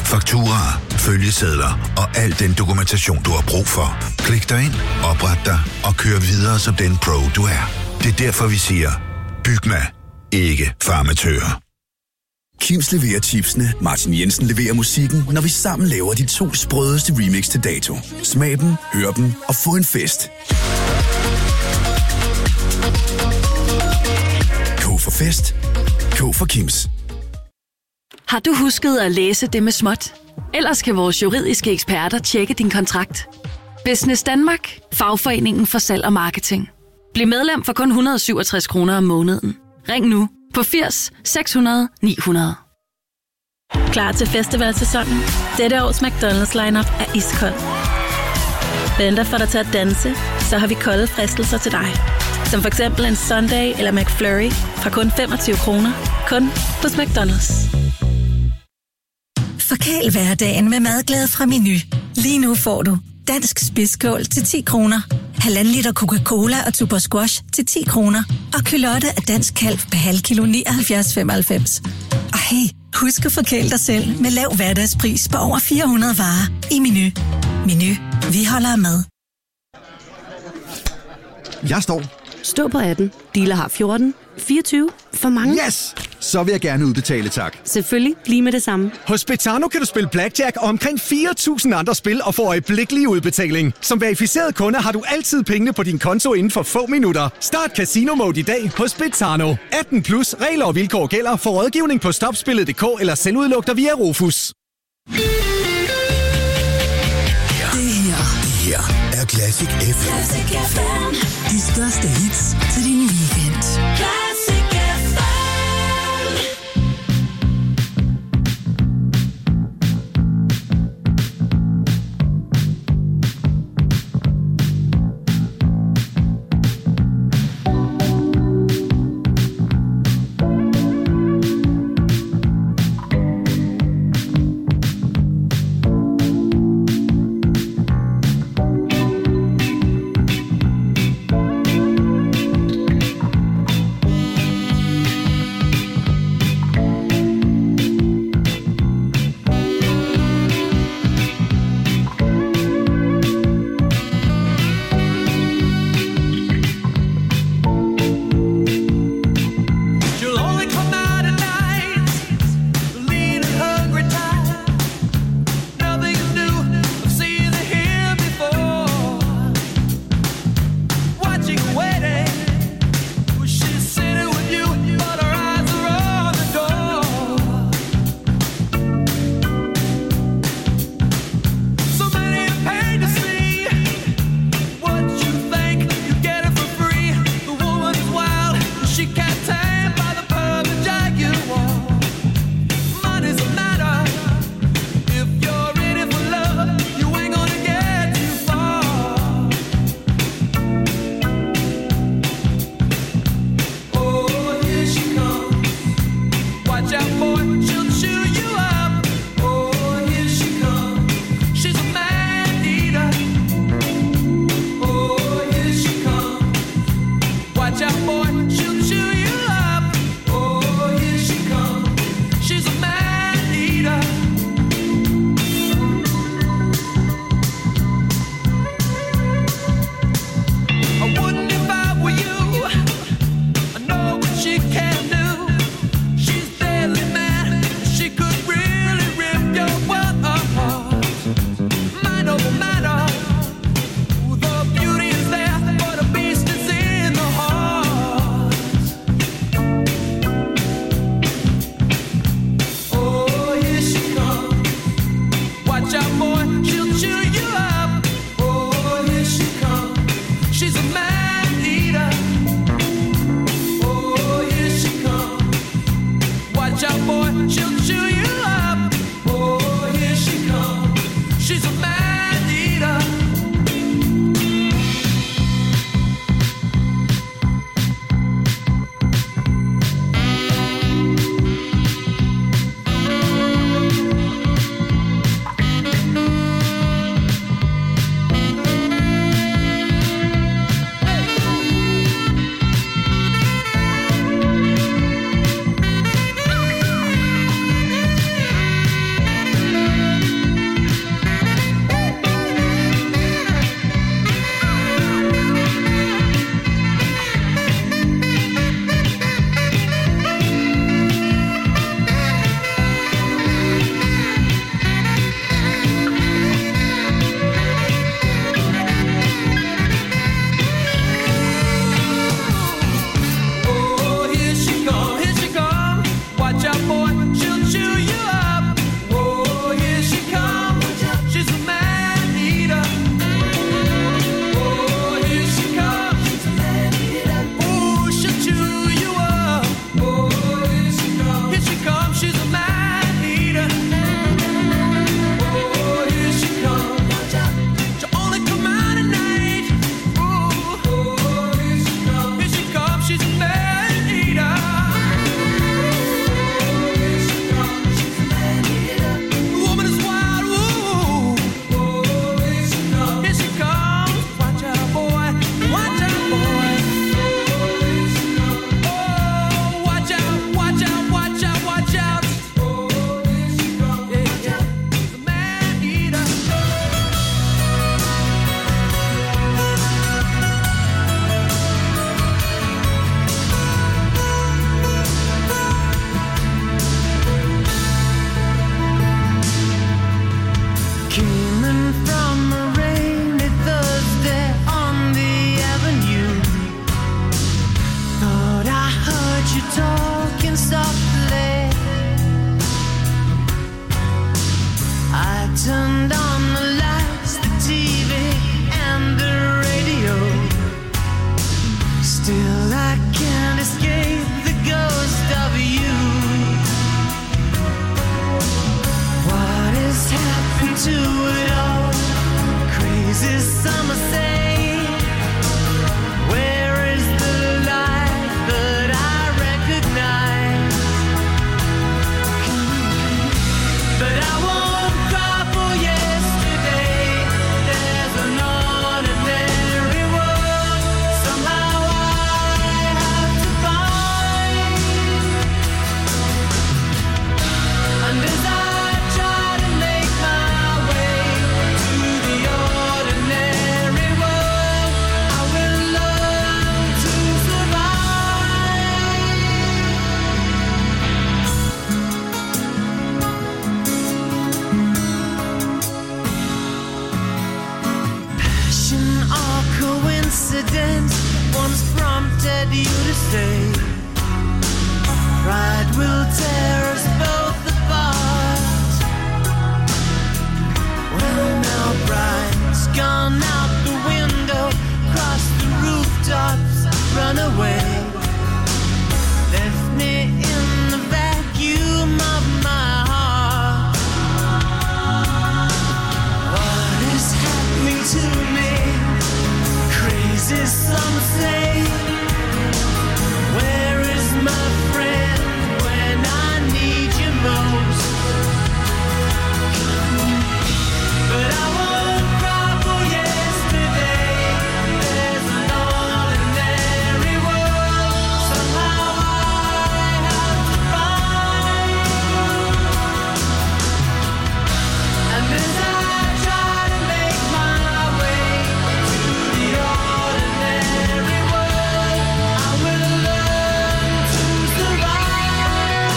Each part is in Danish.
fakturaer, følgesedler og al den dokumentation, du har brug for. Klik dig ind, opret dig og kør videre som den pro, du er. Det er derfor, vi siger, Bygma, ikke farmatører. Kims leverer chipsene, Martin Jensen leverer musikken, når vi sammen laver de 2 sprødeste remix til dato. Smag dem, hør dem og få en fest. K for fest. K for Kims. Har du husket at læse det med småt? Ellers kan vores juridiske eksperter tjekke din kontrakt. Business Danmark, fagforeningen for salg og marketing. Bliv medlem for kun 167 kroner om måneden. Ring nu på 80 600 900. Klar til festivalsæsonen? Dette års McDonald's lineup er iskold. Venter for dig til at danse, så har vi kolde fristelser til dig. Som for eksempel en Sundae eller McFlurry fra kun 25 kroner. Kun hos McDonald's. Forkæl hverdagen med madglæde fra Meny. Lige nu får du dansk spidskål til 10 kroner, 1,5 liter Coca-Cola og Tuborg Squash til 10 kroner, og kylotte af dansk kalv per halv kilo 79,95. Og hey, husk at forkæle dig selv med lav hverdagspris på over 400 varer i Meny. Meny, vi holder med. Jeg står. Stå på 18. Dealer har 14. 24. For mange. Yes! Så vil jeg gerne udbetale, tak. Selvfølgelig. Lige med det samme. Hos Betano kan du spille blackjack og omkring 4.000 andre spil og få øjeblikkelig udbetaling. Som verificeret kunde har du altid pengene på din konto inden for få minutter. Start Casino Mode i dag hos Betano. 18 plus regler og vilkår gælder for rådgivning på stopspillet.dk eller selvudluk dig via Rofus. Det her er Classic FM. De største hits til din weekend. Classic FM. turned on the lights, the TV and the radio. Still I can't escape the ghost of you. What has happened to it all? Crazy summer say, where is the life that I recognize? But I won't cry for yesterday. There's an ordinary world somehow I have to find. And as I try to make my way to the ordinary world, I will learn to survive. Passion or coincidence once prompted you to say, pride will tear us both apart. Well, now pride's gone out the window, cross the rooftops, run away, left me in the vacuum of my heart. What is happening to me? Crazy, some say. Where is my friend when I need you most? But I won't cry for yesterday. There's an ordinary world somehow I have to find. And as I try to make my way to the ordinary world, I will learn to survive.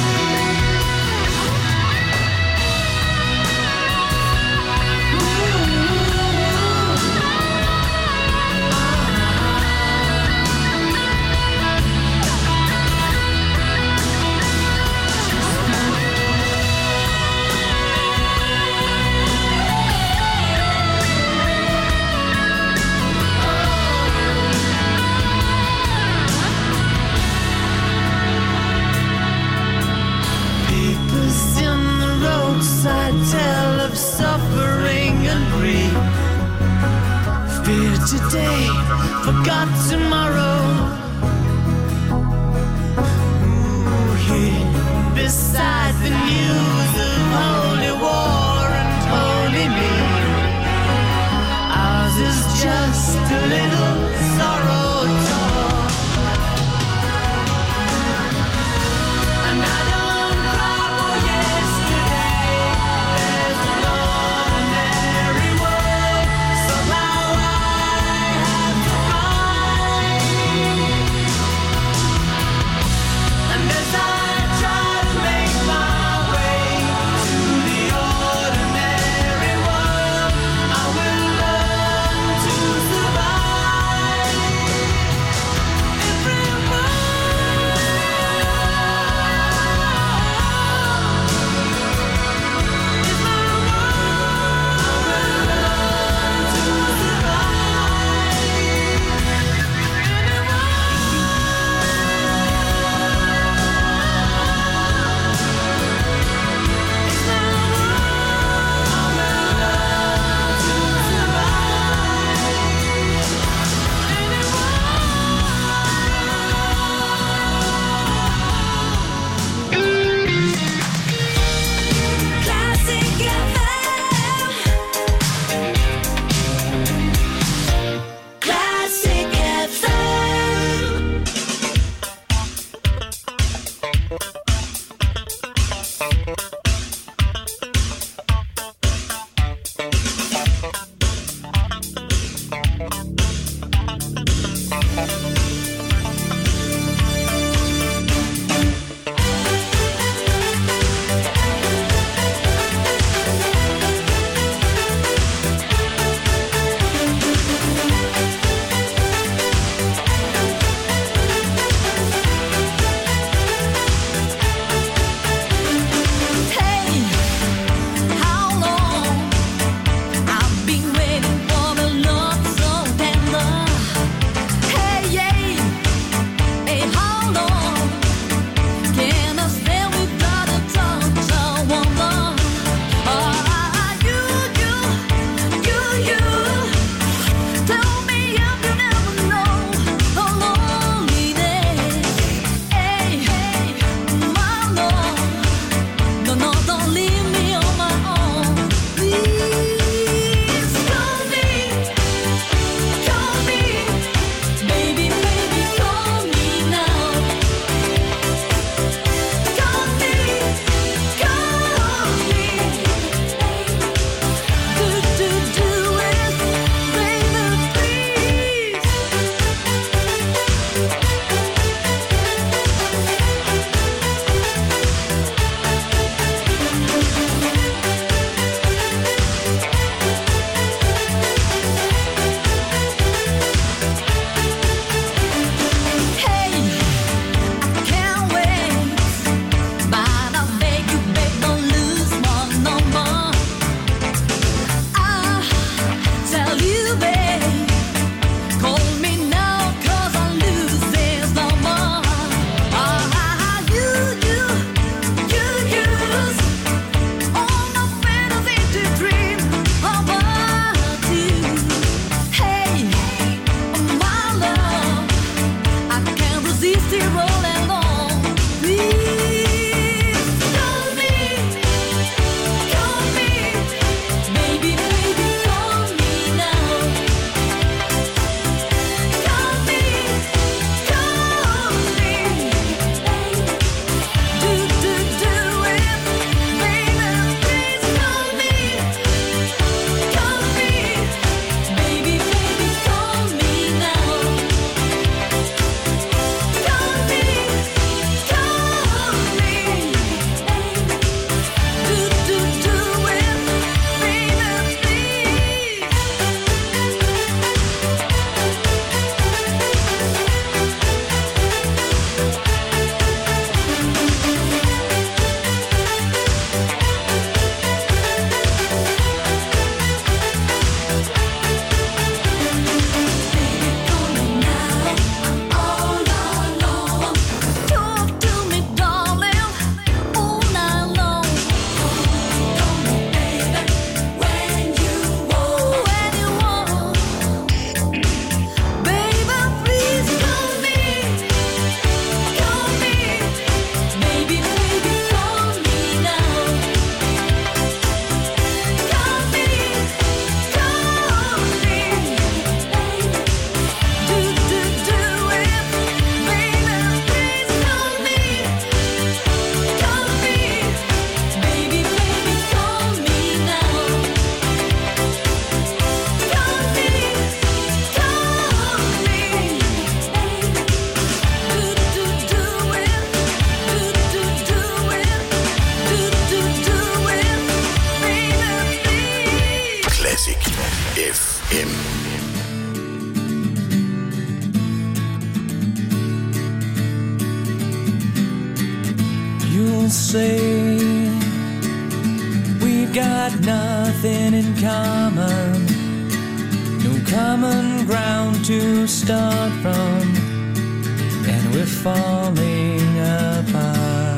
Papers in the roadside tell of suffering and grief. Fear today, forgot tomorrow. Ooh, here beside the news of holy war and holy me, ours is just a little sorrow talk. And I don't cry for yesterday. There's an ordinary world somehow I have to find. Classic FM. You'll say we've got nothing in common, no common ground to start from, and we're falling apart.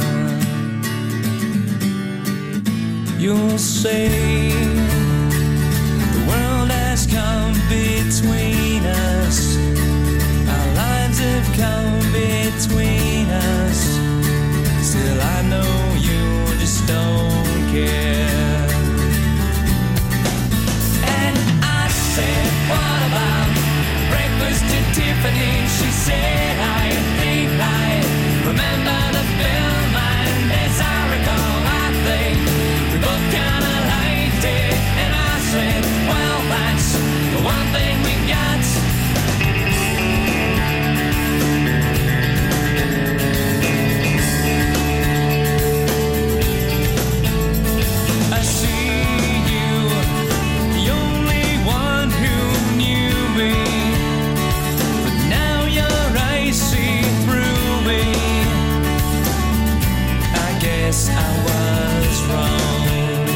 You'll say the world has come between us, our lives have come between us. Still I know you just don't care. And I said, what about breakfast at Tiffany? She said, I think I remember the film, and as I recall, I think we both kinda liked it. And I said, well, that's the one thing we got. I was wrong.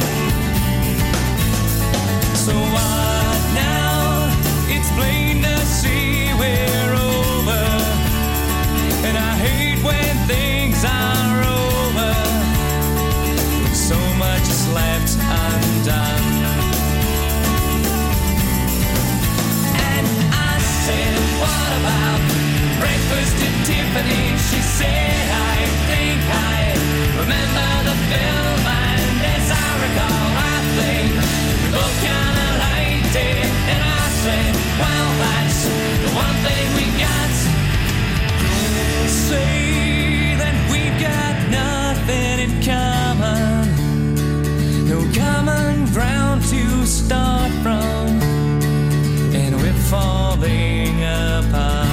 So what now? It's plain to see we're over, and I hate when things are over, when so much is left undone. And I said, what about breakfast at Tiffany? She said, I think I remember the film, and as I recall, I think we both kinda liked it. And I said, well, that's the one thing we got. Say that we've got nothing in common, no common ground to start from, and we're falling apart.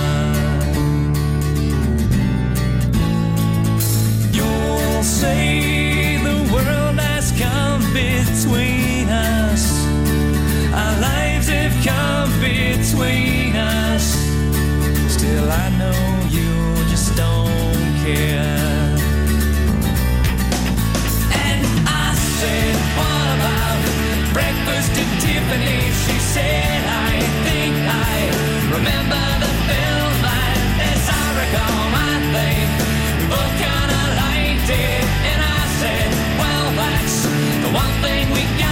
Say the world has come between us, our lives have come between us. Still I know you just don't care. And I said, what about breakfast at Tiffany? She said, I think I remember the film, and as I recall, I think we both kinda liked it. And I said, well, that's the one thing we got.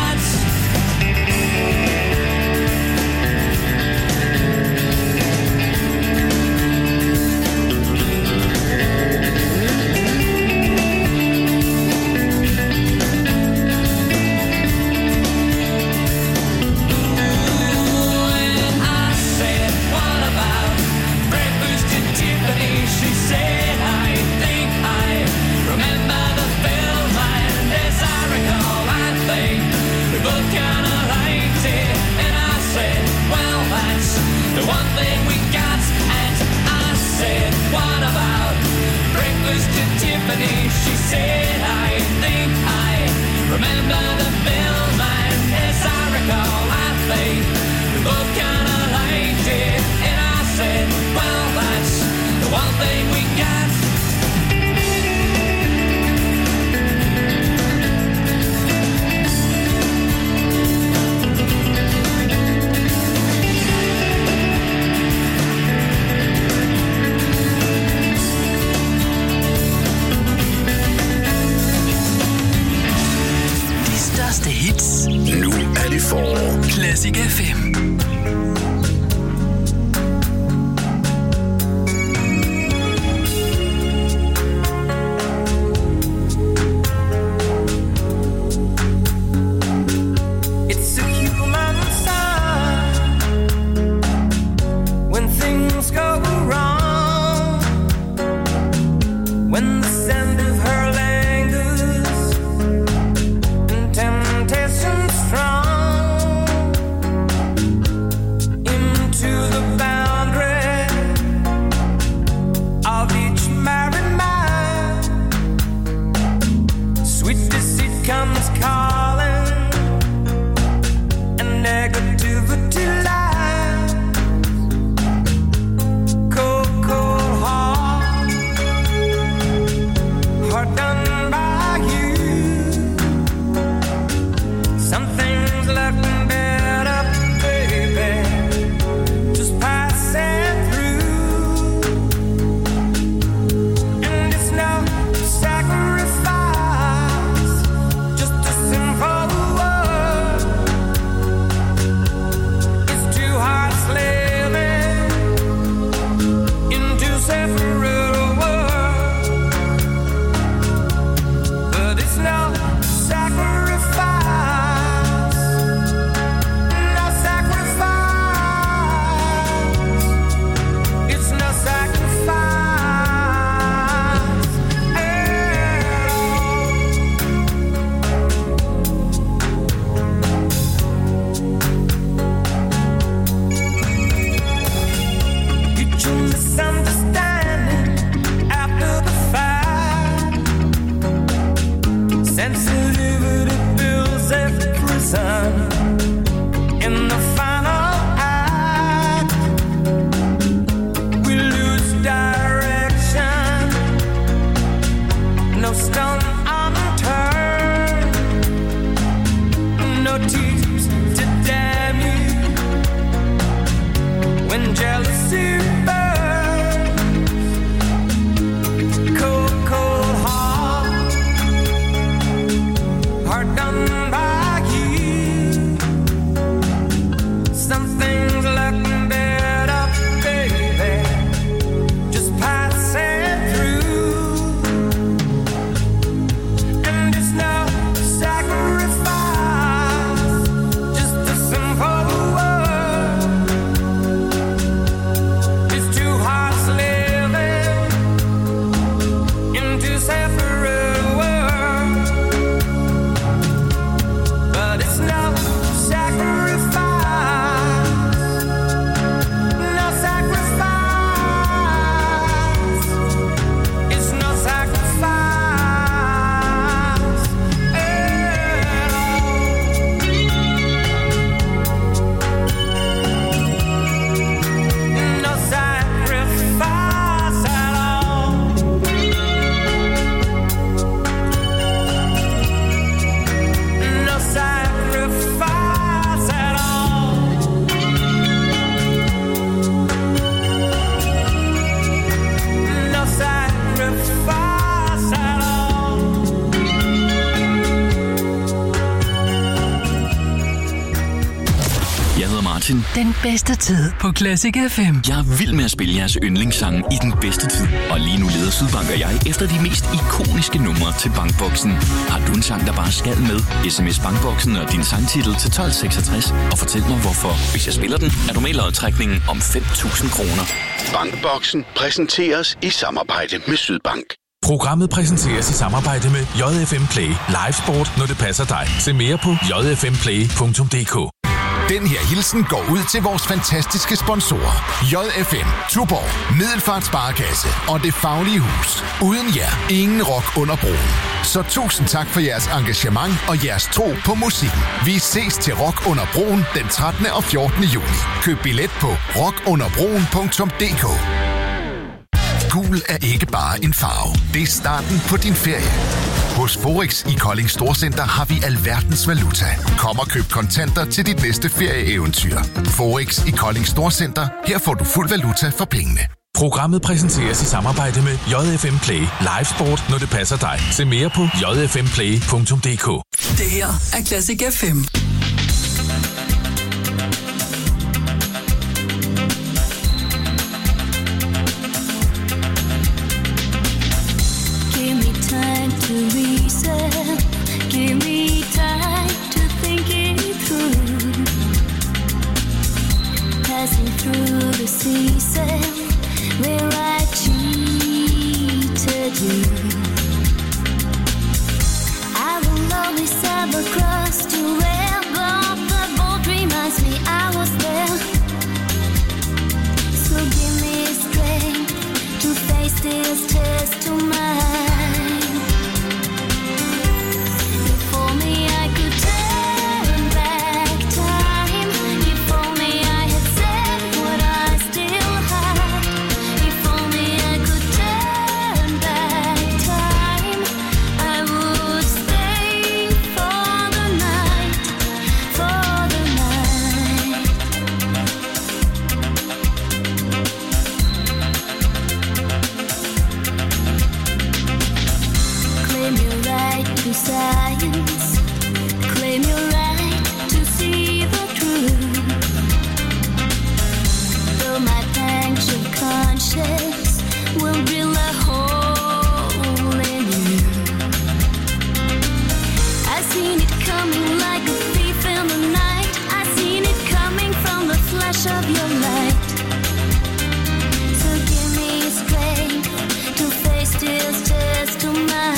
The one thing we got. And I said, what about breakfast at Tiffany? She said, I think I remember the film, and as I recall, I think we both kinda liked it. And I said, well, that's the one thing we got. Hits. Nu er det forår. Classic FM. It's a human sign when things go wrong, when the scent of her lingers and temptation strong into the boundary of each married man. Sweet deceit comes calling Martin. Den bedste tid på Classic FM. Jeg er vild med at spille jeres yndlingssange i den bedste tid. Og lige nu leder Sydbank og jeg efter de mest ikoniske numre til Bankboksen. Har du en sang, der bare skal med? SMS Bankboksen og din sangtitel til 1266 og fortæl mig hvorfor. Hvis jeg spiller den, er du med i lodtrækningen om 5.000 kroner. Bankboksen præsenteres i samarbejde med Sydbank. Programmet præsenteres i samarbejde med JFM Play. Live sport, når det passer dig. Se mere på jfmplay.dk. Den her hilsen går ud til vores fantastiske sponsorer. JFM, Tuborg, Middelfart Sparekasse og Det Faglige Hus. Uden jer, ingen rock under broen. Så tusind tak for jeres engagement og jeres tro på musikken. Vi ses til Rock under broen den 13. og 14. juni. Køb billet på rockunderbroen.dk. Gul er ikke bare en farve. Det er starten på din ferie. Hos Forex i Kolding Storcenter har vi alverdens valuta. Kom og køb kontanter til dit næste ferieeventyr. Forex i Kolding Storcenter. Her får du fuld valuta for pengene. Programmet præsenteres i samarbejde med JFM Play. Live sport, når det passer dig. Se mere på jfmplay.dk. Det her er Classic FM. Time to reason, give me time to think it through. Passing through the season where I cheated you. I will always have a cross to wear, but the boat reminds me I was there. So give me strength to face this test of mine. Science, claim your right to see the truth. Though my pangs of conscience will drill a hole in you. I seen it coming like a thief in the night. I seen it coming from the flash of your light. So give me strength to face this test of mine.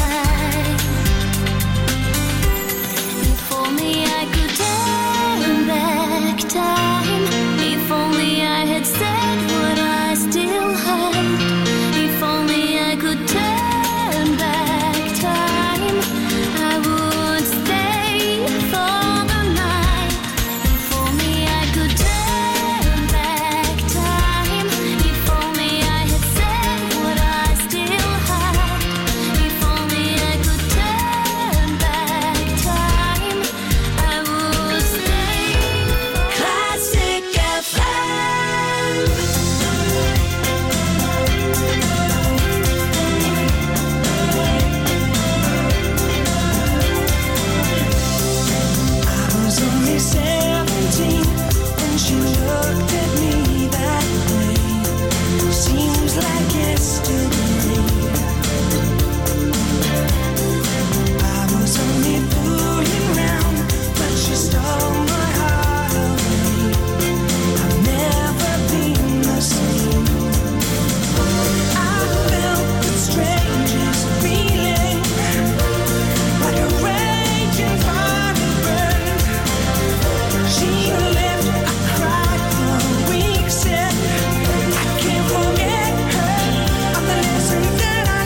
I could turn back time. If only I had said what I still had. If only I could turn back time, I would stay for the night. If only I could turn back time. If only I had said what I still had. If only I could turn back time, I would stay. Classic FM. I was only 17 when she looked at me that way. Seems like yesterday. I was only fooling around, but she stole my heart away. I've never been the same. I felt the strangest feeling, like a raging fire burn. She left, I cried for weeks, and I can't forget her. Of the lessons that I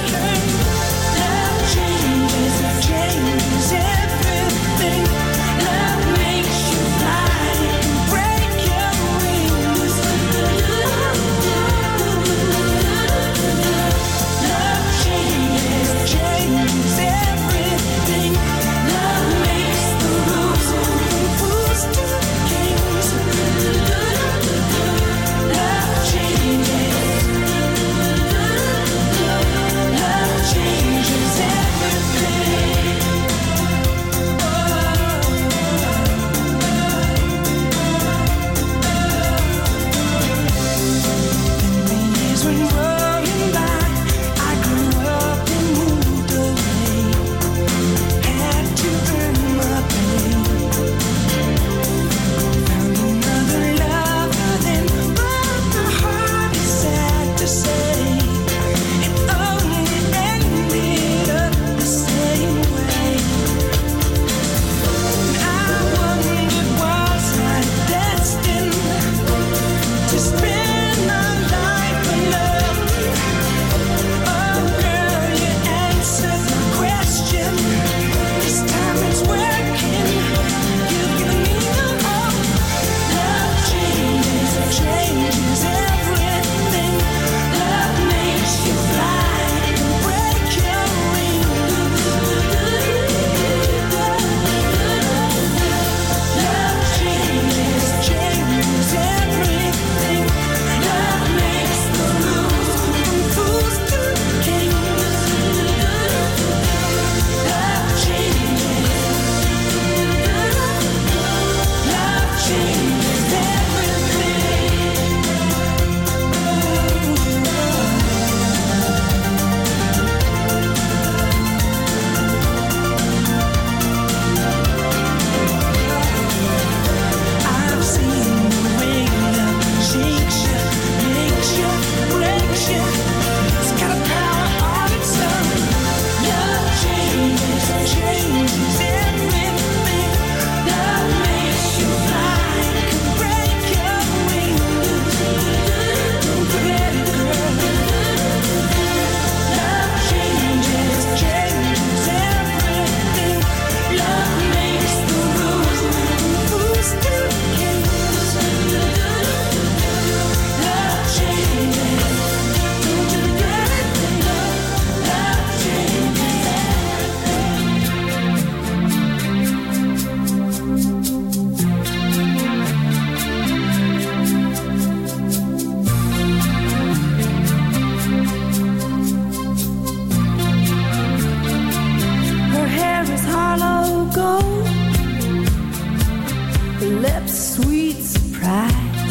sweet surprise.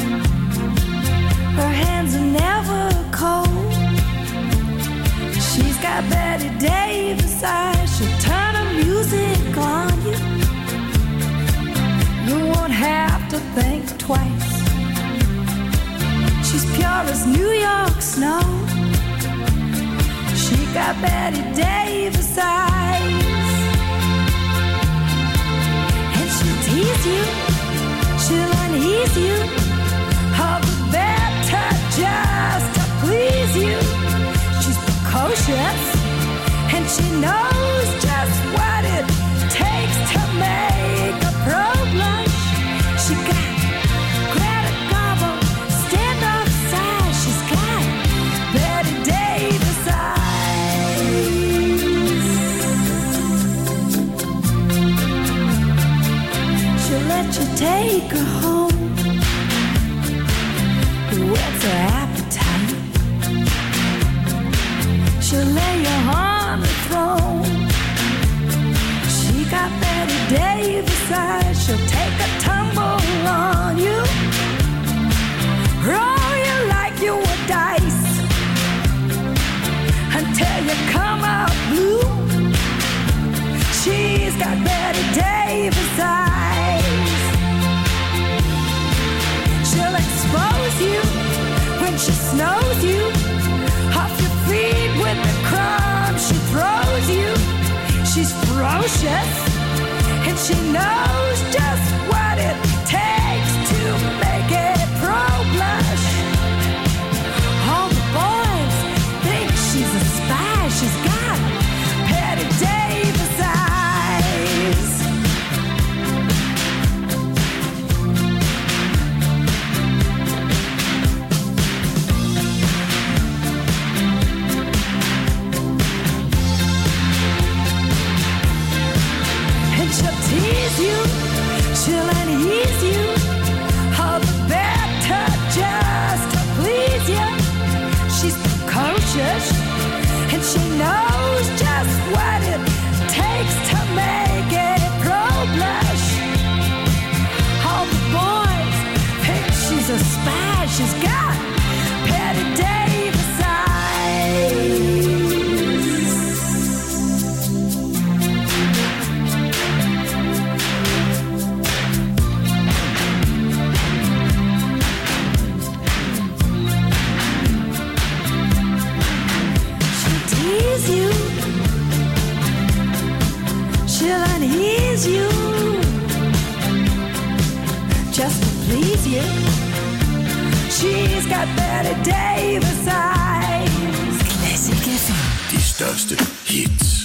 Her hands are never cold. She's got Betty Davis eyes. She'll turn her music on you. You won't have to think twice. She's pure as New York snow. She got Betty Davis eyes. And she'll tease you, she'll unease you, all the better just to please you. She's precocious, and she knows just what it takes to make a pro blush. She got Greta Garbo, stand off side. She's got Betty Davis eyes. She'll let you take her home, whet's her appetite. She'll lay you on the throne. She got Betty Davis eyes. She'll take a tumble on you, roll you like you were dice, until you come out blue. She's got Betty Davis eyes. She'll expose you when she snows you, off your feet with the crumbs she throws you. She's ferocious, and she knows just what it takes to make it pro blush. All the boys think she's a spy. She's got Betty Davis eyes. She'll tease you, she'll unease you, all the better just to please you. She's precocious, and she knows just what it takes to make it pro blush. All the boys think she's a spy. She's got Betty Davis eyes. You, she'll unease you, just to please you. She's got Betty Davis eyes. Classic FM. De største hits.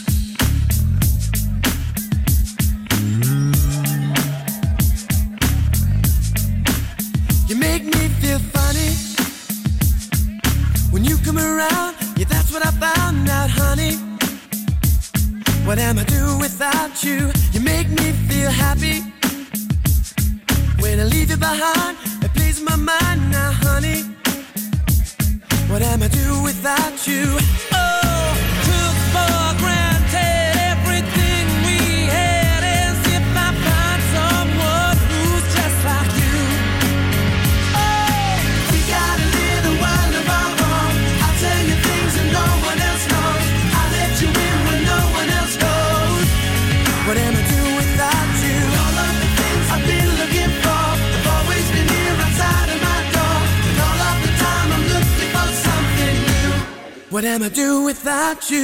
You make me feel funny when you come around. Yeah, that's what I found out, honey. What am I doing without you? You make me feel happy when I leave you behind. It plays my mind now, honey. What am I doing without you? Oh, took for granted everything we had, as if I find someone who's just like you. Oh, we got a little while of our own. I'll tell you things that no one else knows. I'll let you in when no one else goes. What am I doing without you? All of the things I've been looking for have always been here outside of my door. And all of the time I'm looking for something new. What am I doing without you?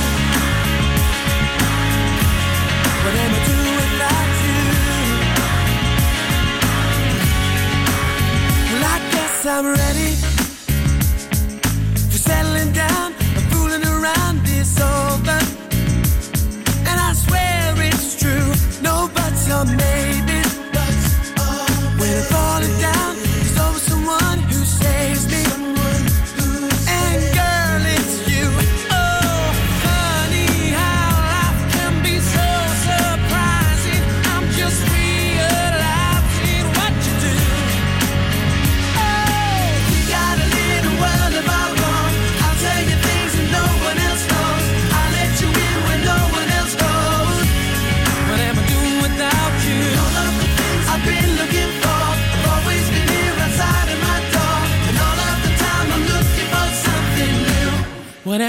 What am I doing without you? Well, I guess I'm ready for settling down and fooling around this over. And I swear it's true, no buts or maybes. When I'm falling down, there's always someone who saves me. And girl, it's you. Oh,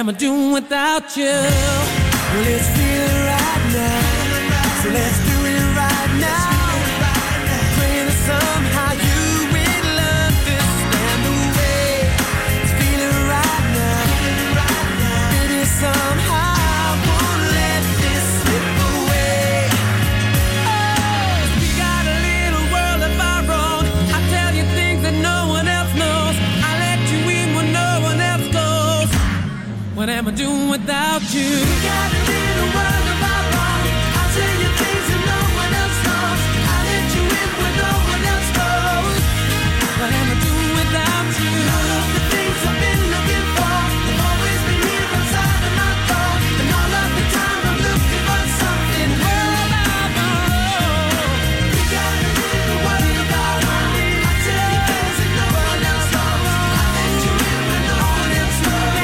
am I doing without you? Let's feel it right now. So let's do it right now. Praying that somehow you will understand the way to feel it right now. Maybe somehow I won't let this slip away. Oh, we got a little world of our own. I tell you things that no one else knows. I let you in when no one else goes. What am I doing without you? We got a little world of our own. I tell you things that no one else knows. I let you in when no one else goes. What am I doing without you? All of the things I've been looking for have always been here inside of my thought. And all of the time I'm looking for something world of our own. We got a little world of our own. I tell you things that no one else knows. I let you in when no one else knows.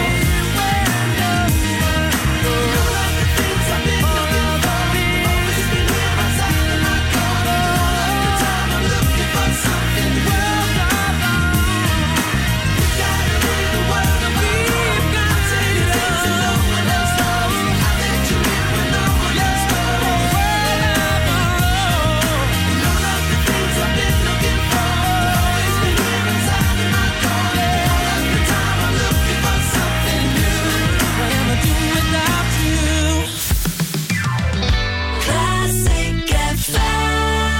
All of the things I've been looking for have always been here inside of my thought. And all of the time I'm looking for something world of our own. We got a little world of our own. I tell you things that no one else knows. I let you in when no one else knows. World of our own. And all of the things I've been looking for have always been here inside of my thought. And all of the time I'm looking for something new. What am I doing without you? Classic FM.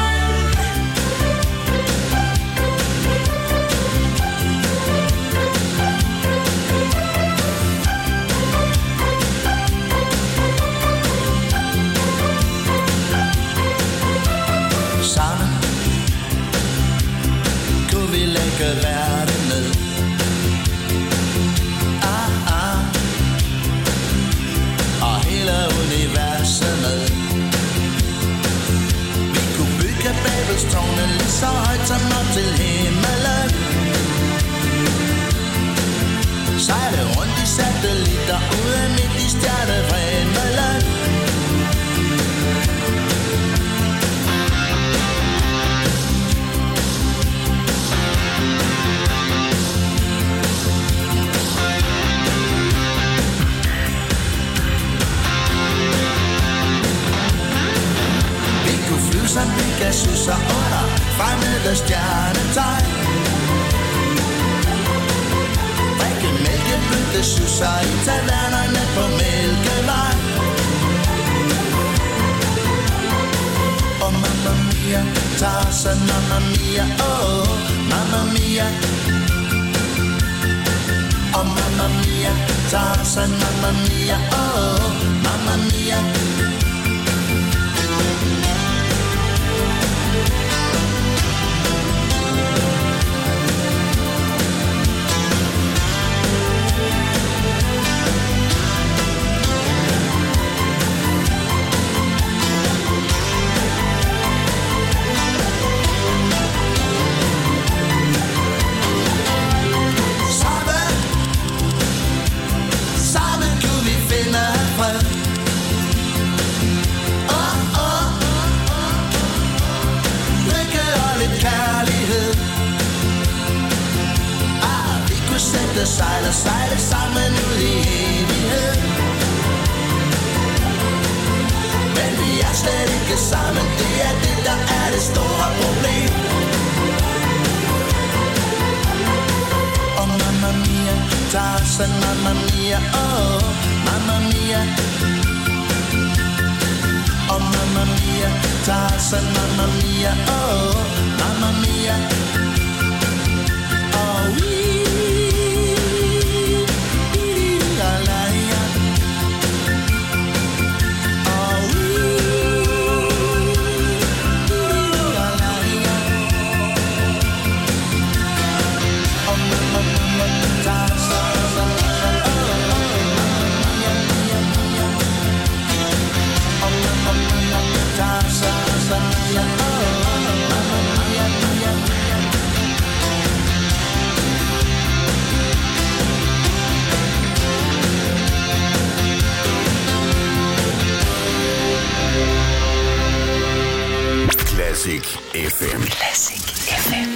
Sammen kunne vi lægge verden ned. Og hele universet med. Vi kunne bygge Babels tårne lige så højt som op til himmelen. Sejle rundt i satellitter ude midt i stjernefremelen. Vi kunne flyve som Pegasus og under fremmede stjernetegn. Drikke mælkeblødte susser i tavernerne på Mælkevej. Og mamma mia, Tarzan, mamma mia, oh, mamma mia. Og mamma mia, Tarzan, mamma mia, oh, mamma mia. Sammen kunne vi finde fred. Lykke og lidt kærlighed. Vi kunne sætte sejl og sejle sammen ud i evighed. Men vi er slet ikke sammen. Det er det, der er det store problem. Og mamma mia, Tarzan, mamma mia, oh, mamma mia. Oh mamma mia, Tarzan, mamma mia, oh, mamma mia. Oh, la la ya. Oh, la la ya. Oh mamma mia, Tarzan, mamma mia, oh mamma mia, Tarzan, mamma mia, oh mamma mia, mia. Classic FM. Classic FM.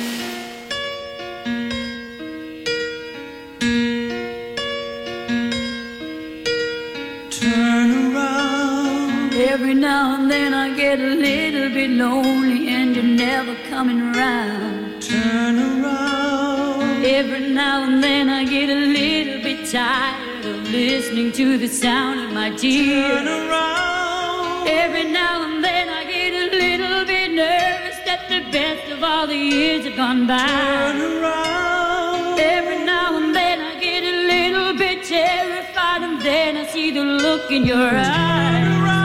be lonely and you're never coming around. Turn around. Every now and then I get a little bit tired of listening to the sound of my tears. Turn around. Every now and then I get a little bit nervous that the best of all the years have gone by. Turn around. Every now and then I get a little bit terrified, and then I see the look in your eyes.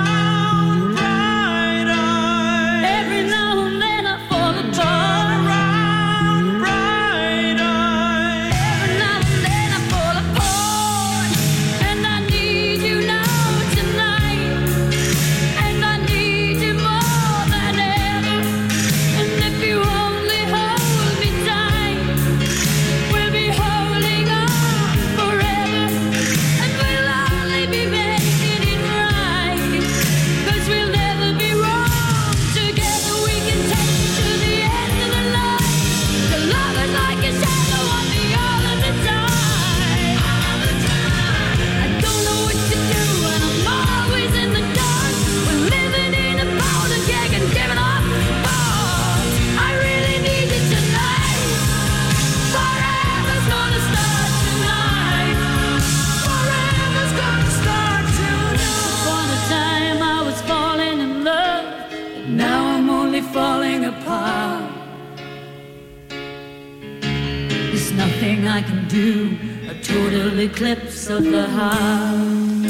I can do a total eclipse of the heart.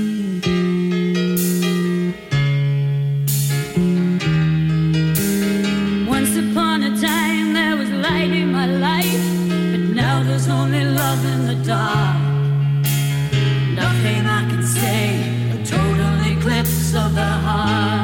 Once upon a time there was light in my life, but now there's only love in the dark. Nothing I can say, a total eclipse of the heart.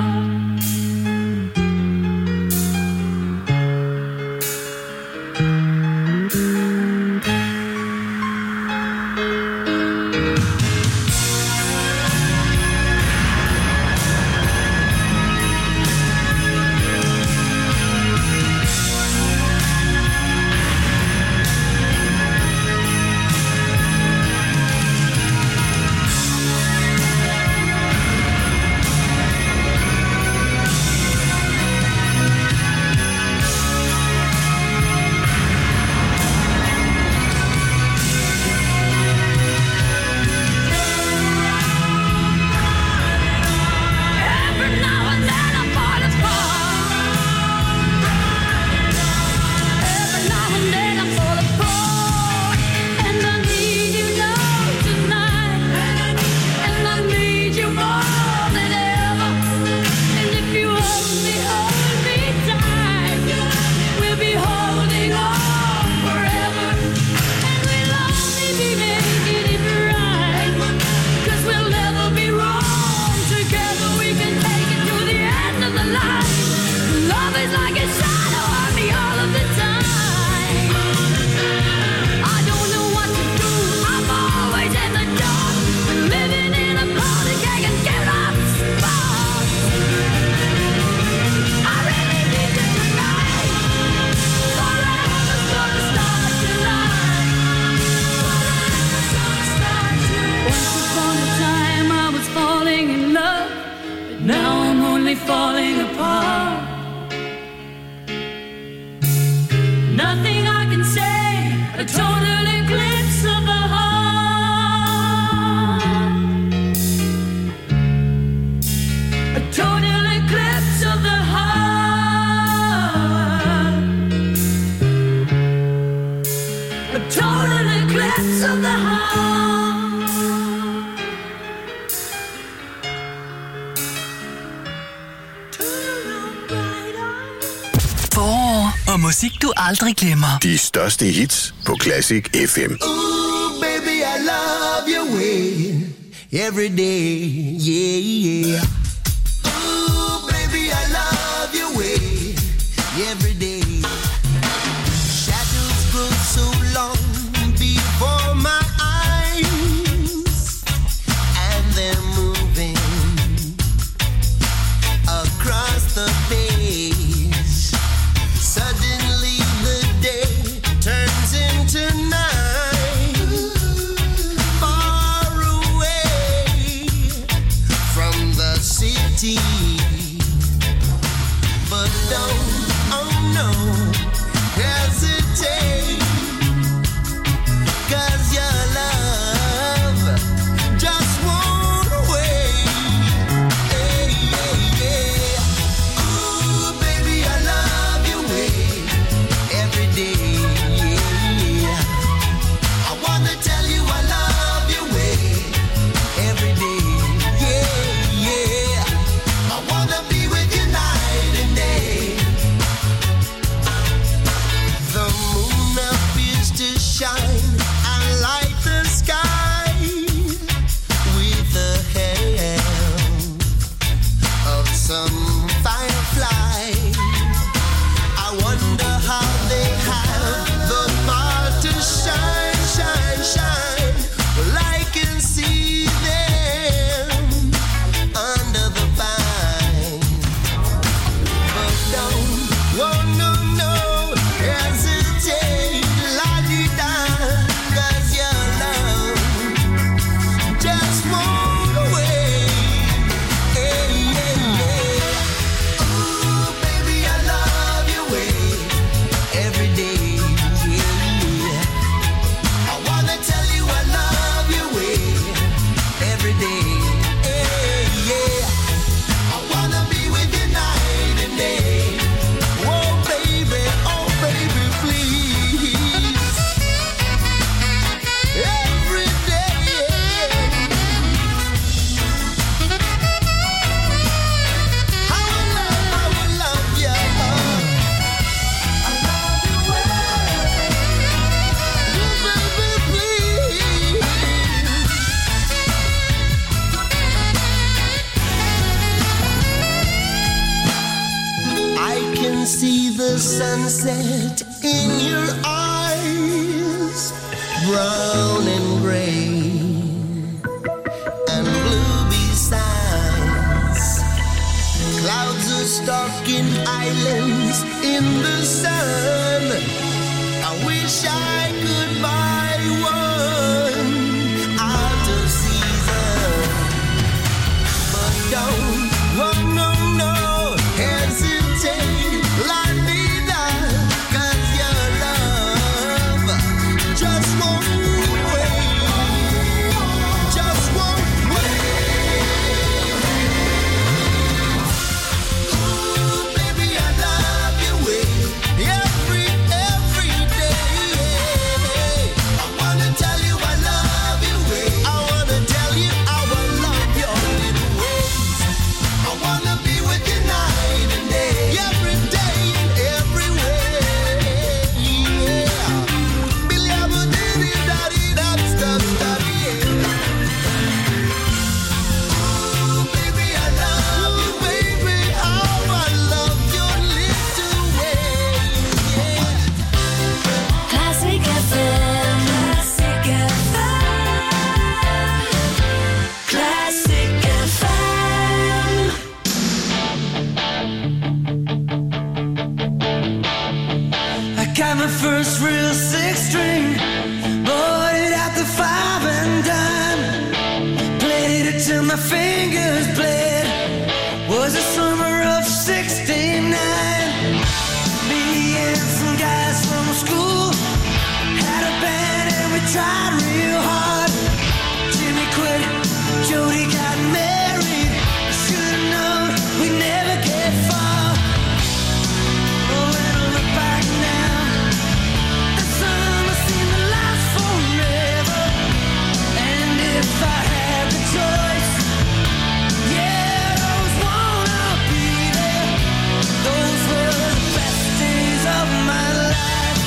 Musik, du aldrig glemmer. De største hits på Classic FM. Ooh, baby, I love your way every day, yeah, yeah. Ooh, baby, I love your way every day. Shadows grow so long before my eyes, and they're moving across the page. Suddenly the day turns into night, far away from the city. the sunset in your eyes, brown and gray and blue besides. Clouds are stalking islands in the sun. I wish I could buy one out of season, but don't, no, hesitate, let me down, 'cause your love just won't wait, just won't wait. Ooh, baby, I love your way, every day. I wanna tell you I love your way. I wanna tell you how I love your little ways. I wanna be with you night and day, every day and every way. Yeah. Billy, I'm a diddy, that's daddy. Ooh, baby, I love you, baby. How I love your little ways. Yeah. Classic FM. Classic FM. Classic FM. I got my first real six string, bought it at the 5 and dime, played it till my fingers bled. Was the summer of '69. Me and some guys from school had a band and we tried real hard. Jimmy quit, Jody got married. Should've known we'd never get far. Oh, when I look back now, the summer seemed to last forever. And if I had the choice, yeah, I always wanna be there. Those were the best days of my life.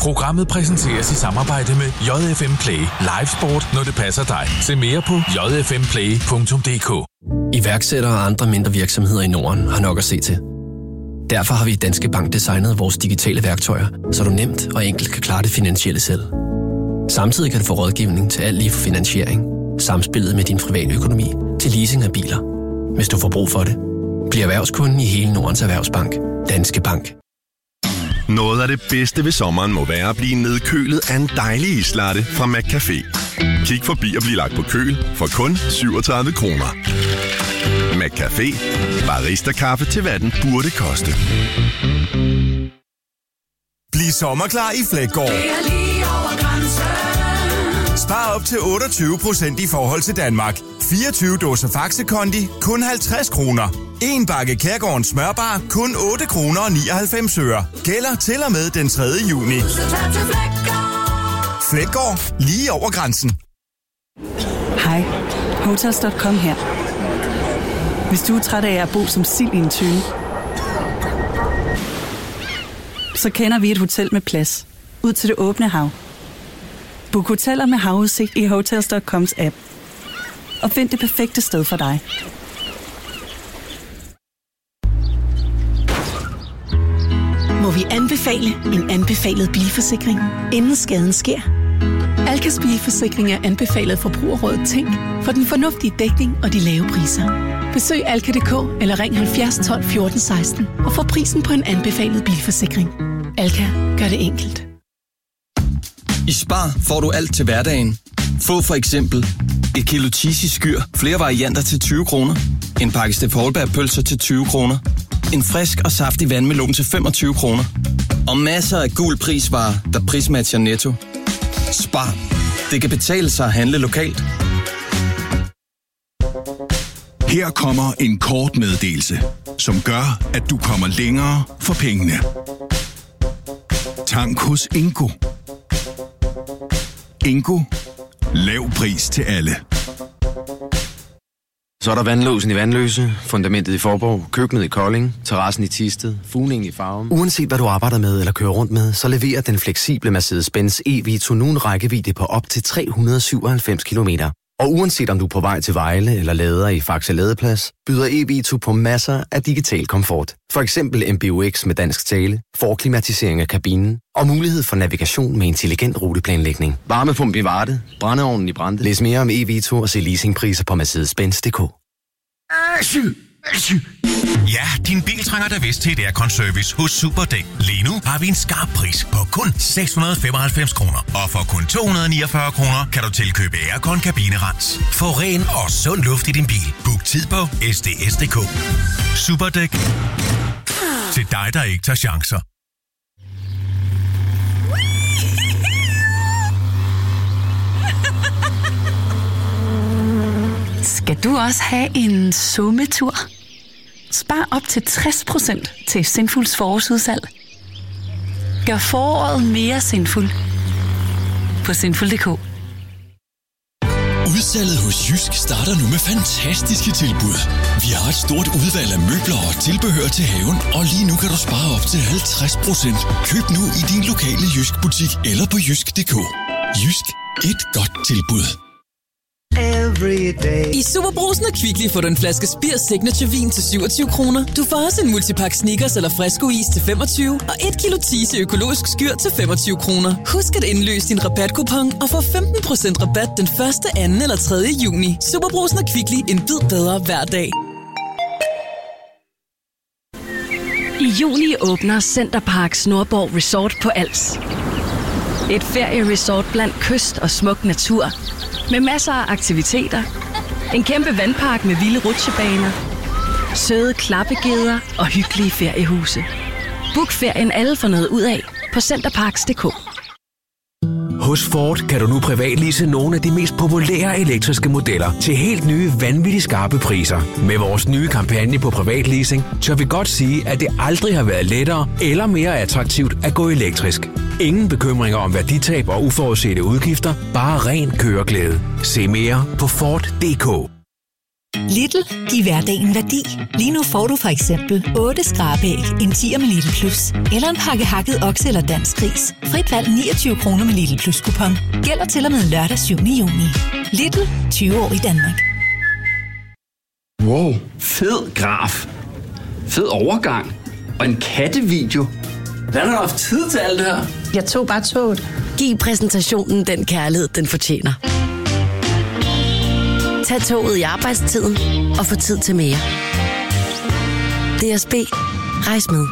Programmet præsenteres i samarbejde med JFM Play. Live sport, når det passer dig. Se mere på jfmplay.dk. Iværksættere og andre mindre virksomheder i Norden har nok at se til. Derfor har vi i Danske Bank designet vores digitale værktøjer, så du nemt og enkelt kan klare det finansielle selv. Samtidig kan du få rådgivning til alt lige fra finansiering, samspillet med din private økonomi til leasing af biler. Hvis du får brug for det, bliv erhvervskunden i hele Nordens Erhvervsbank. Danske Bank. Noget af det bedste ved sommeren må være at blive nedkølet af en dejlig islatte fra McCafé. Kig forbi og bliv lagt på køl for kun 37 kroner. McCafé. Barista-kaffe til hvad den burde koste. Bliv sommerklar i Fleggaard. Spar op til 28% i forhold til Danmark. 24 dåser Faxe Kondi, kun 50 kroner. En bakke Kærgårdens smørbar, kun 8 kroner og 99 øre. Gælder til og med den 3. juni. Fleggaard, lige over grænsen. Hej, Hotels.com her. Hvis du er træt af at bo som sild i en tønde, så kender vi et hotel med plads ud til det åbne hav. Book hoteller med havudsigt i Hotels.coms app. Og find det perfekte sted for dig. Må vi anbefale en anbefalet bilforsikring, inden skaden sker? Alkas bilforsikring er anbefalet Forbrugerrådet Tænk for den fornuftige dækning og de lave priser. Besøg alka.dk eller ring 70 12 14 16 og få prisen på en anbefalet bilforsikring. Alka gør det enkelt. I Spar får du alt til hverdagen. Få for eksempel et kilo cheesy skyr, flere varianter til 20 kroner. En pakke Steff Holberg pølser til 20 kroner. En frisk og saftig vandmelon til 25 kroner. Og masser af gul prisvarer, der prismatcher Netto. Spar. Det kan betale sig at handle lokalt. Her kommer en kort meddelelse, som gør, at du kommer længere for pengene. Tank hos Ingo. Ingo. Lav pris til alle. Så er der vandlåsen i Vandløse, fundamentet i Forborg, køkkenet i Kolding, terrassen i Thisted, fugningen i Farum. Uanset hvad du arbejder med eller kører rundt med, så leverer den fleksible Mercedes-Benz e-Vito nu en rækkevidde på op til 397 km. Og uanset om du er på vej til Vejle eller lader i Faxe Ladeplads, byder e-Vito på masser af digital komfort. For eksempel MBUX med dansk tale, forklimatisering af kabinen og mulighed for navigation med intelligent ruteplanlægning. Varmepumpe i Varde, brændeovnen i Brande. Læs mere om e-Vito og se leasingpriser på Mercedes-Benz.dk. Ja, din bil trænger da vist til et aircon-service hos Superdæk. Lige nu har vi en skarp pris på kun 695 kroner. Og for kun 249 kroner kan du tilkøbe aircon kabinerens. Få ren og sund luft i din bil. Book tid på sds.dk. Superdæk. Til dig, der ikke tager chancer. Skal du også have en sommetur? Spar op til 60% til Sinfuls forårsudsalg. Gør foråret mere sinful på sinful.dk. Udsalget hos Jysk starter nu med fantastiske tilbud. Vi har et stort udvalg af møbler og tilbehør til haven, og lige nu kan du spare op til 50%. Køb nu i din lokale Jysk butik eller på jysk.dk. Jysk. Et godt tilbud. I Superbrugsen og Kvickly får du en flaske Spir Signature Vin til 27 kroner. Du får også en multipakke Snickers eller Fresco Is til 25 og 1 kilo Tise økologisk skyr til 25 kroner. Husk at indløse din rabatkupon og få 15% rabat den 1., 2. eller 3. juni. Superbrugsen og Kvickly, en bid bedre hver dag. I juli åbner Centerparks Nordborg Resort på Als. Et ferieresort blandt kyst og smuk natur. Med masser af aktiviteter, en kæmpe vandpark med vilde rutsjebaner, søde klappegeder og hyggelige feriehuse. Book ferien alle for noget ud af på centerparks.dk. Hos Ford kan du nu privatlease nogle af de mest populære elektriske modeller til helt nye, vanvittigt skarpe priser. Med vores nye kampagne på privatleasing, tør vi godt sige, at det aldrig har været lettere eller mere attraktivt at gå elektrisk. Ingen bekymringer om værditab og uforudsete udgifter, bare ren køreglæde. Se mere på Ford.dk. Lidl, giv hverdagen værdi. Lige nu får du for eksempel 8 skrabæg, en 10 med Lidl Plus, eller en pakke hakket okse eller dansk gris. Frit valg 29 kroner med Lidl Plus kupon. Gælder til og med lørdag 7. juni. Lidl, 20 år i Danmark. Wow, fed graf. Fed overgang. Og en kattevideo. Hvordan har du haft tid til alt det her? Jeg tog bare toget. Giv præsentationen den kærlighed, den fortjener. Tag toget i arbejdstiden og få tid til mere. DSB. Rejs med.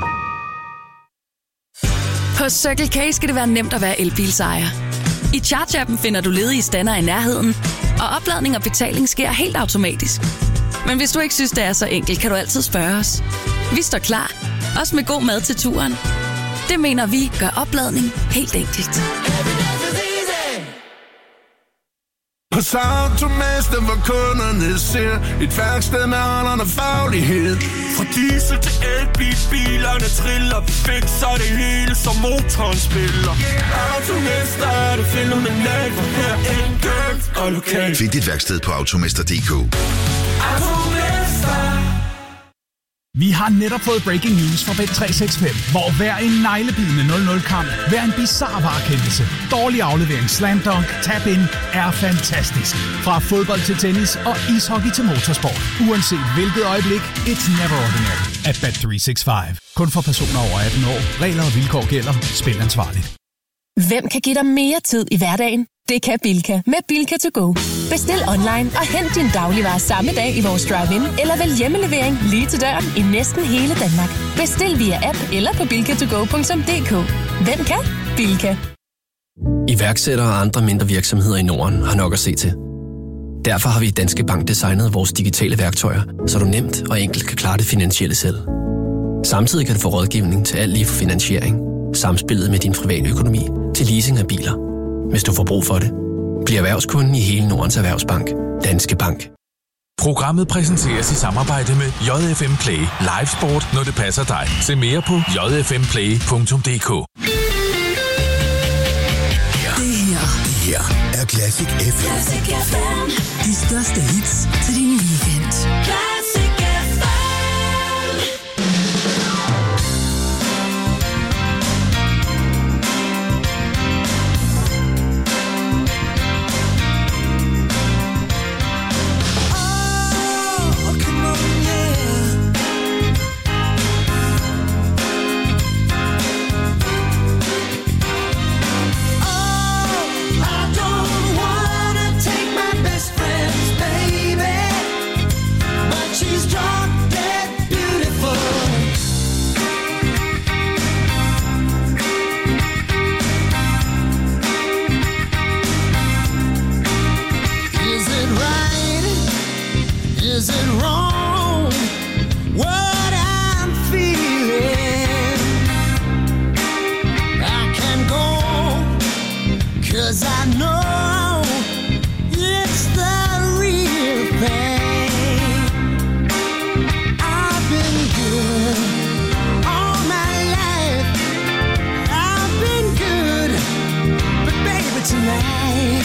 Hos Circle K skal det være nemt at være elbilsejer. I Charge-appen finder du ledige stander i nærheden, og opladning og betaling sker helt automatisk. Men hvis du ikke synes, det er så enkelt, kan du altid spørge os. Vi står klar, også med god mad til turen. Det mener vi gør opladning helt enkelt. Hos Automester, hvor kunderne ser et værksted med holderne faglighed. Fra diesel til elbil, bilerne triller, vi fikser det hele, som motoren spiller. Automester er det fænomenalt, for her enkelt og lokalt. Find dit værksted på automester.dk. Vi har netop fået breaking news fra Bet365, hvor hver en neglebidende 0-0-kamp, hver en bizarre varekendelse, dårlig aflevering, slam dunk, tap-in er fantastisk. Fra fodbold til tennis og ishockey til motorsport. Uanset hvilket øjeblik, it's never ordinary at Bet365. Kun for personer over 18 år. Regler og vilkår gælder. Spil ansvarligt. Hvem kan give dig mere tid i hverdagen? Det kan Bilka med Bilka to go. Bestil online og hent din dagligvarer samme dag i vores drive-in, eller vælg hjemmelevering lige til døren i næsten hele Danmark. Bestil via app eller på bilkatogo.dk. Hvem kan? Bilka. Iværksættere og andre mindre virksomheder i Norden har nok at se til. Derfor har vi i Danske Bank designet vores digitale værktøjer, så du nemt og enkelt kan klare det finansielle selv. Samtidig kan du få rådgivning til alt lige fra finansiering, samspillet med din private økonomi til leasing af biler. Hvis du får brug for det, bliv erhvervskunden i hele Nordens Erhvervsbank. Danske Bank. Programmet præsenteres i samarbejde med JFM Play. Live sport, når det passer dig. Se mere på jfmplay.dk. Det her er Classic FM. Classic FM. De største hits til din weekend. Classic FM. Is it wrong what I'm feeling? I can go, 'cause I know it's the real thing. I've been good all my life. I've been good, but baby tonight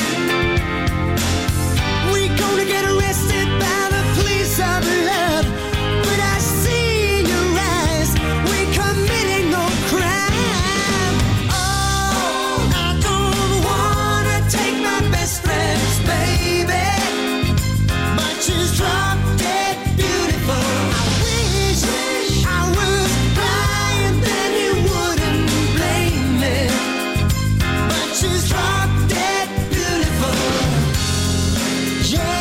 we gonna get arrested by the police of love. But I see in your eyes we're committing no crime. Oh, I don't wanna take my best friend's baby, but she's drop dead beautiful. I wish I was blind, then he wouldn't blame me, but she's drop dead beautiful. Yeah.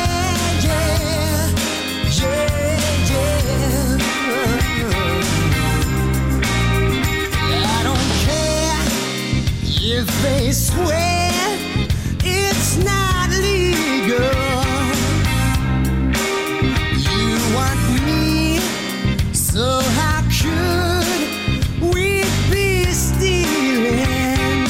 If they swear it's not legal, you want me, so how could we be stealing?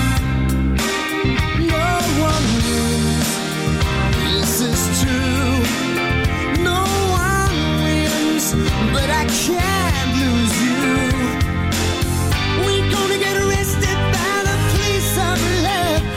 No one wins, this is true. No one wins, but I can't lose you. We're gonna get arrested by the police of love.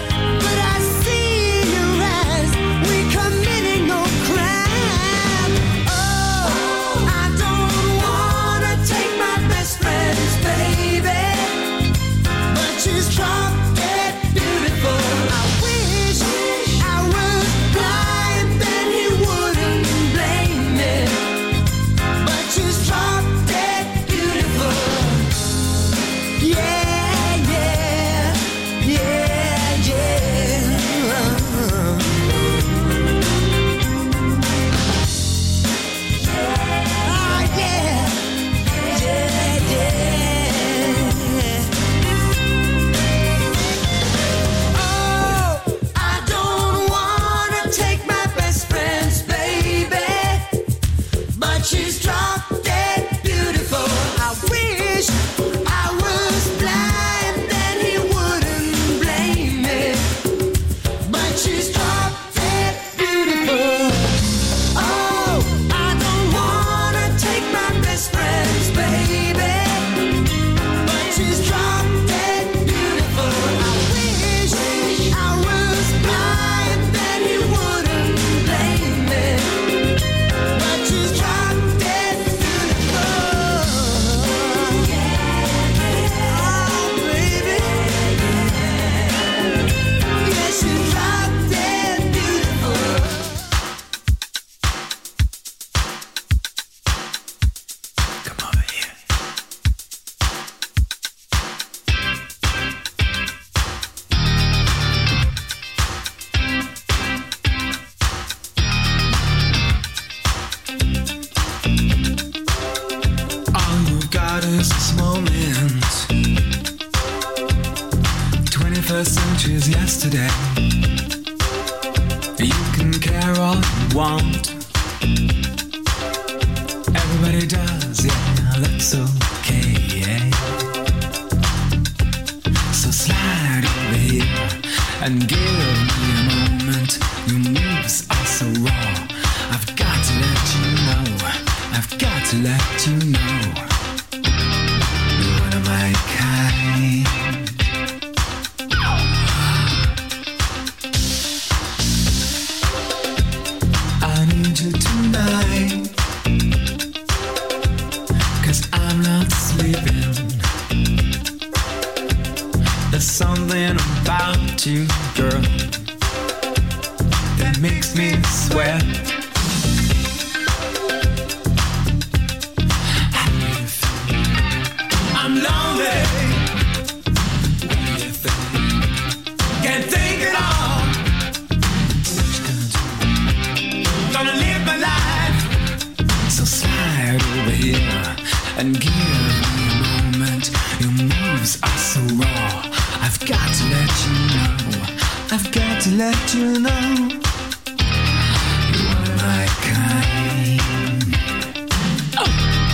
What is this moment? 21st century is yesterday. You can care all you want. Everybody does, yeah, that's okay, yeah. So slide over here and give me a moment. Your moves are so raw. I've got to let you know. I've got to let you know. You're one of my kind. I need you tonight, 'cause I'm not sleeping. There's something about you, girl, that makes me sweat. I'm lonely. What do you think? Can't think at all. What you gonna do? Gonna live my life. So slide over here and give me a moment. Your moves are so raw. I've got to let you know. I've got to let you know. You're one of my kind. Oh.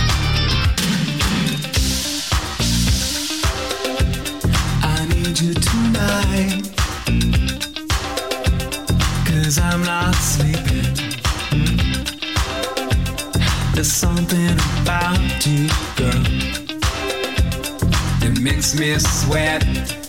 I need you tonight, 'cause I'm not sleeping. There's something about you, girl, that makes me sweat.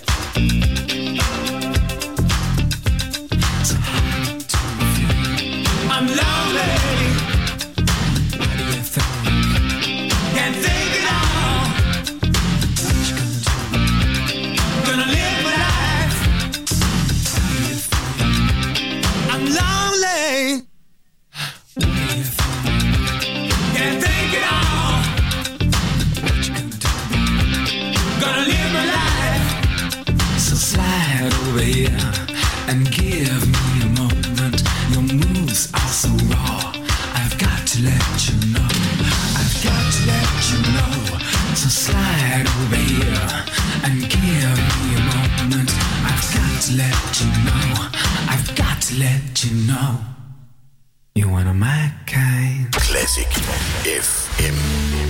So hard to feel. I'm lonely. What do you think? Can't think at all. What you gonna do? Gonna live my life. What do you think? I'm lonely. What do you think? Can't think at all. What you gonna do? Gonna live my life. So slide over here and give me a moment. Your moves are so raw. I've got to let you know. I've got to let you know. So slide over here and give me a moment. I've got to let you know. I've got to let you know. You're one of my kind. Classic FM.